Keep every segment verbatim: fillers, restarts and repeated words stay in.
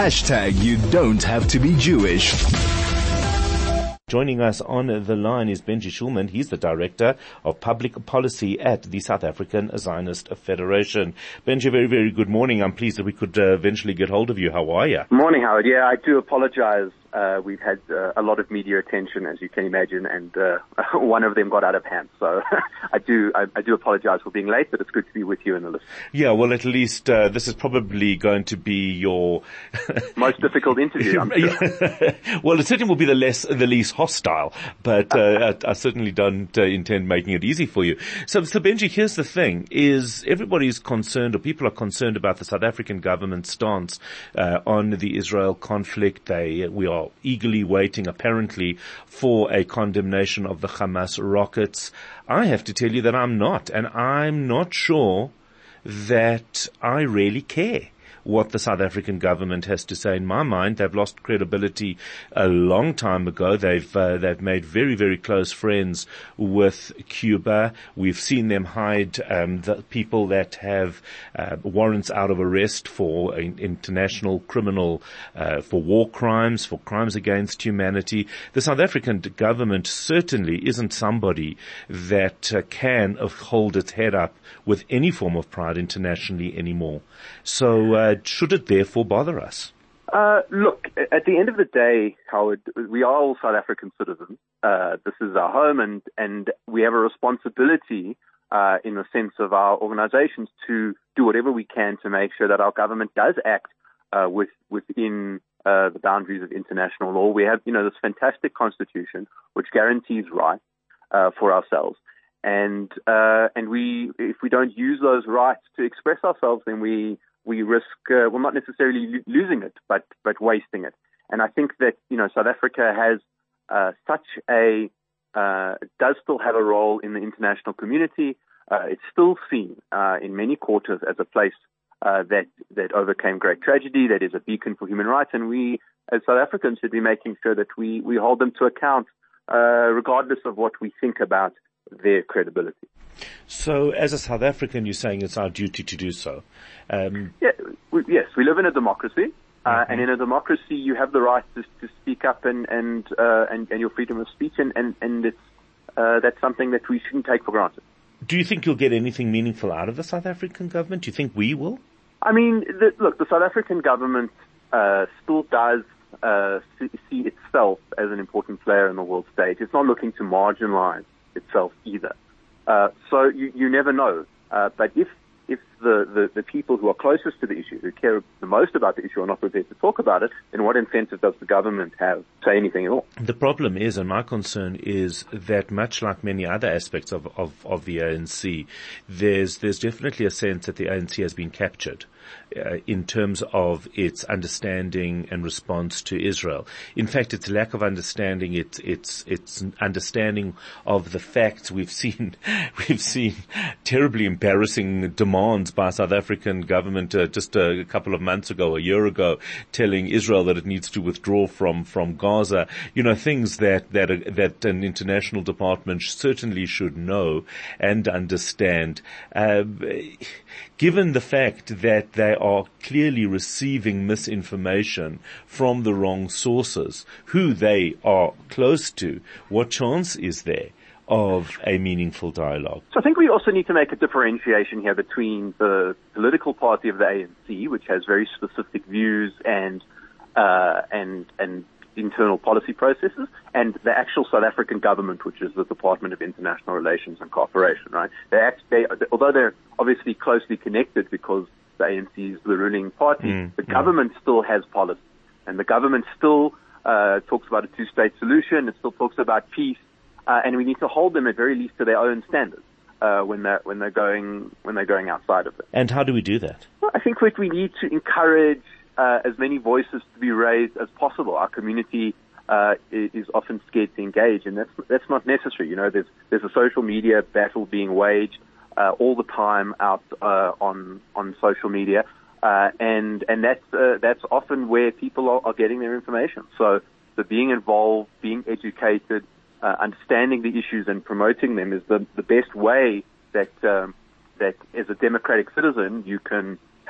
Hashtag you don't have to be Jewish. Joining us on the line is Benji Schulman. He's the Director of Public Policy at the South African Zionist Federation. Benji, very, very good morning. I'm pleased that we could uh, eventually get hold of you. How are you? Morning, Howard. Yeah, I do apologize. Uh, we've had uh, a lot of media attention, as you can imagine, and uh, one of them got out of hand. So I do I, I do apologize for being late, but it's good to be with you in the list. Yeah, well, at least uh, this is probably going to be your most difficult interview, I'm sure. Well, it certainly will be the less the least hostile, but uh, I, I certainly don't uh, intend making it easy for you. So, so Benji, here's the thing: is everybody's concerned, or people are concerned about the South African government's stance uh, on the Israel conflict. They we are eagerly waiting, apparently, for a condemnation of the Hamas rockets. I have to tell you that I'm not, and I'm not sure that I really care what the South African government has to say. In my mind, they've lost credibility a long time ago. They've uh, they've made very, very close friends with Cuba. We've seen them hide um, the people that have uh, warrants out of arrest for uh, international criminal, uh, for war crimes, for crimes against humanity. The South African government certainly isn't somebody that uh, can hold its head up with any form of pride internationally anymore. So, uh, should it therefore bother us? Uh, look, at the end of the day, Howard, we are all South African citizens. Uh, this is our home, and, and we have a responsibility uh, in the sense of our organizations to do whatever we can to make sure that our government does act uh, with, within uh, the boundaries of international law. We have, you know, this fantastic constitution which guarantees rights uh, for ourselves. And uh, and we, if we don't use those rights to express ourselves, then we we risk uh, well, not necessarily lo- losing it, but but wasting it. And I think that you know South Africa has uh, such a uh, does still have a role in the international community. Uh, it's still seen uh, in many quarters as a place uh, that that overcame great tragedy, that is a beacon for human rights, and we as South Africans should be making sure that we we hold them to account, uh, regardless of what we think about their credibility. So, as a South African, you're saying it's our duty to do so. Um, yeah, we, yes, we live in a democracy, uh, mm-hmm. and in a democracy, you have the right to, to speak up and and, uh, and and your freedom of speech, and and and it's uh, that's something that we shouldn't take for granted. Do you think you'll get anything meaningful out of the South African government? Do you think we will? I mean, the, look, the South African government uh, still does uh, see, see itself as an important player in the world stage. It's not looking to marginalize itself either. Uh, so you, you never know. Uh, but if if the, the, the people who are closest to the issue, who care the most about the issue, are not prepared to talk about it, then what incentive does the government have to say anything at all? The problem is, and my concern is, that much like many other aspects of, of, of the A N C, there's there's definitely a sense that the A N C has been captured uh, in terms of its understanding and response to Israel. In fact, its lack of understanding, its its its understanding of the facts. We've seen we've seen terribly embarrassing demands by South African government uh, just a couple of months ago, a year ago, telling Israel that it needs to withdraw from from Gaza. You know, things that that uh, that an international department certainly should know and understand. Uh, given the fact that they are clearly receiving misinformation from the wrong sources, who they are close to, what chance is there of a meaningful dialogue? So I think we also need to make a differentiation here between the political party of the A N C, which has very specific views and uh, and and internal policy processes, and the actual South African government, which is the Department of International Relations and Cooperation. Right? They, act, they although they're obviously closely connected because the A N C is the ruling party, mm, the mm. government still has policy, and the government still uh, talks about a two-state solution. It still talks about peace. Uh, and we need to hold them at very least to their own standards uh, when they're when they're going when they're going outside of it. And how do we do that? Well, I think what we need to encourage uh, as many voices to be raised as possible. Our community uh, is often scared to engage, and that's that's not necessary. You know, there's there's a social media battle being waged uh, all the time out uh, on on social media, uh, and and that's uh, that's often where people are, are getting their information. So, so being involved, being educated. Uh, understanding the issues and promoting them is the, the best way that um, that as a democratic citizen you can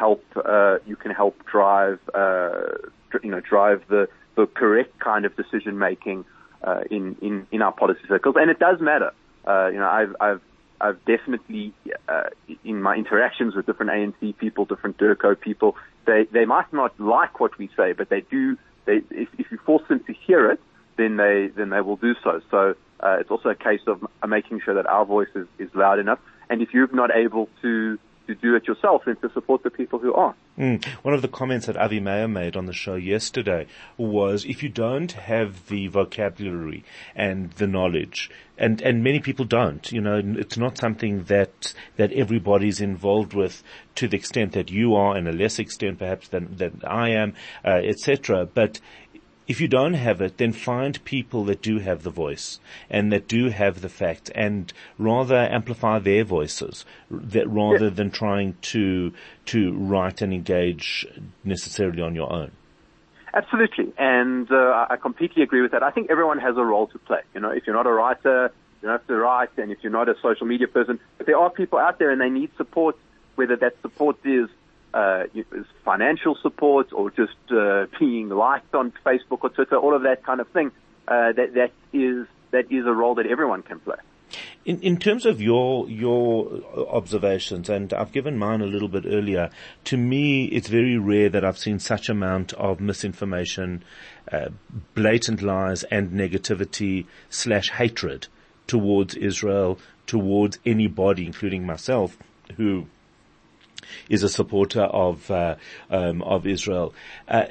help uh, you can help drive uh, you know drive the, the correct kind of decision making uh, in, in in our policy circles, and it does matter. Uh, you know, I've I've I've definitely uh, in my interactions with different A N C people, different DIRCO people, they they might not like what we say, but they do. They if, if you force them to hear it, then they then they will do so. So uh, it's also a case of making sure that our voice is, is loud enough. And if you're not able to to do it yourself, then to support the people who are. Mm. One of the comments that Avi Meyer made on the show yesterday was, if you don't have the vocabulary and the knowledge, and, and many people don't, you know, it's not something that, that everybody's involved with to the extent that you are, and a less extent perhaps than, than I am, uh, et cetera. But if you don't have it, then find people that do have the voice and that do have the facts, and rather amplify their voices, that rather yes. than trying to to write and engage necessarily on your own. Absolutely, and uh, I completely agree with that. I think everyone has a role to play. You know, if you're not a writer, you don't have to write, and if you're not a social media person, but there are people out there and they need support, whether that support is Uh, financial support or just uh, being liked on Facebook or Twitter, all of that kind of thing. Uh, that that is that is a role that everyone can play. In in terms of your your observations, and I've given mine a little bit earlier. To me, it's very rare that I've seen such amount of misinformation, uh, blatant lies, and negativity slash hatred towards Israel, towards anybody, including myself, who is a supporter of uh, um, of Israel. Uh,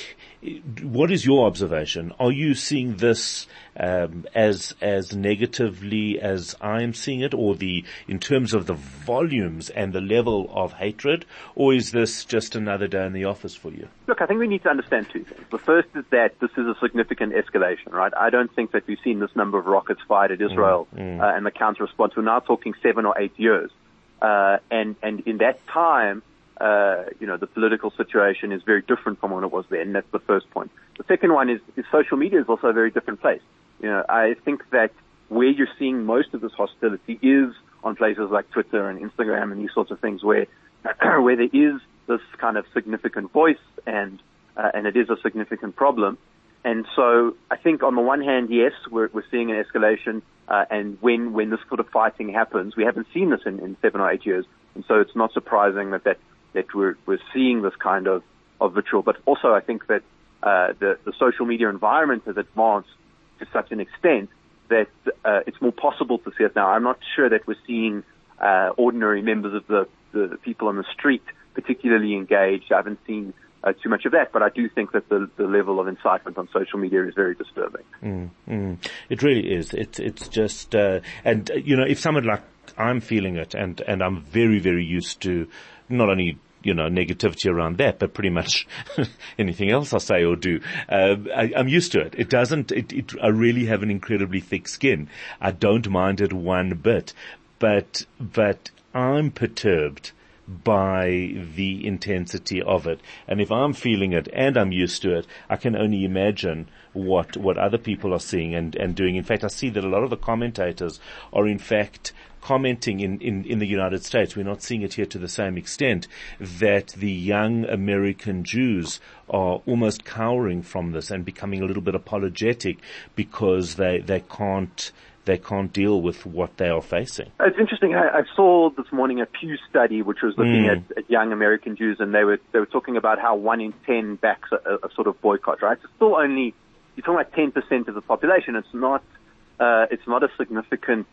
what is your observation? Are you seeing this um, as as negatively as I am seeing it, or the in terms of the volumes and the level of hatred, or is this just another day in the office for you? Look, I think we need to understand two things. The first is that this is a significant escalation, right? I don't think that we've seen this number of rockets fired at Israel mm, mm. Uh, and the counter-response. We're now talking seven or eight years. Uh, and, and in that time, uh, you know, the political situation is very different from when it was then. That's the first point. The second one is, is social media is also a very different place. You know, I think that where you're seeing most of this hostility is on places like Twitter and Instagram and these sorts of things where, where there is this kind of significant voice and, uh, and it is a significant problem. And so I think on the one hand, yes, we're, we're seeing an escalation. Uh, and when, when this sort of fighting happens, we haven't seen this in, in seven or eight years. And so it's not surprising that, that, that we're, we're seeing this kind of, of vitriol. But also I think that, uh, the, the social media environment has advanced to such an extent that, uh, it's more possible to see it now. I'm not sure that we're seeing, uh, ordinary members of the, the, the people on the street particularly engaged. I haven't seen Uh, too much of that, but I do think that the, the level of incitement on social media is very disturbing. Mm, mm. It really is. It's it's just, uh, and uh, you know, if someone like I'm feeling it, and and I'm very very used to not only you know negativity around that, but pretty much anything else I say or do, uh, I, I'm used to it. It doesn't. It, it, I really have an incredibly thick skin. I don't mind it one bit, but but I'm perturbed by the intensity of it. And if I'm feeling it and I'm used to it, I can only imagine what, what other people are seeing and, and doing. In fact, I see that a lot of the commentators are in fact commenting in, in, in the United States. We're not seeing it here to the same extent, that the young American Jews are almost cowering from this and becoming a little bit apologetic because they, they can't They can't deal with what they are facing. It's interesting. I, I saw this morning a Pew study which was looking mm. at, at young American Jews, and they were they were talking about how one in ten backs a, a sort of boycott. Right? It's still only you're talking about ten percent of the population. It's not uh, it's not a significant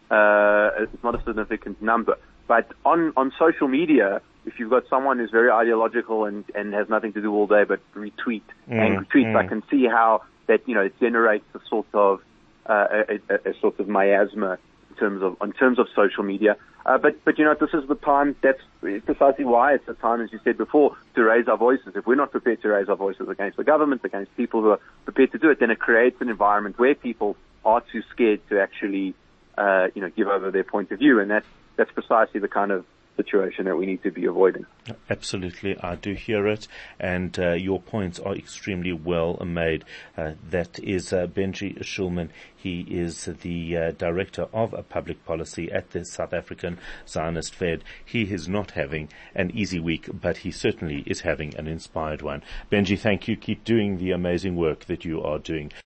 uh, it's not a significant number. But on on social media, if you've got someone who's very ideological and and has nothing to do all day but retweet mm. angry tweets, mm. I can see how that you know it generates a sort of Uh, a, a, a sort of miasma in terms of in terms of social media, uh, but but you know this is the time. That's precisely why it's the time, as you said before, to raise our voices. If we're not prepared to raise our voices against the government, against people who are prepared to do it, then it creates an environment where people are too scared to actually, uh, you know, give over their point of view, and that's that's precisely the kind of situation that we need to be avoiding. Absolutely, I do hear it, and uh, your points are extremely well made. Uh, that is uh, Benji Shulman. He is the uh, Director of uh, Public Policy at the South African Zionist Fed. He is not having an easy week, but he certainly is having an inspired one. Benji, thank you. Keep doing the amazing work that you are doing.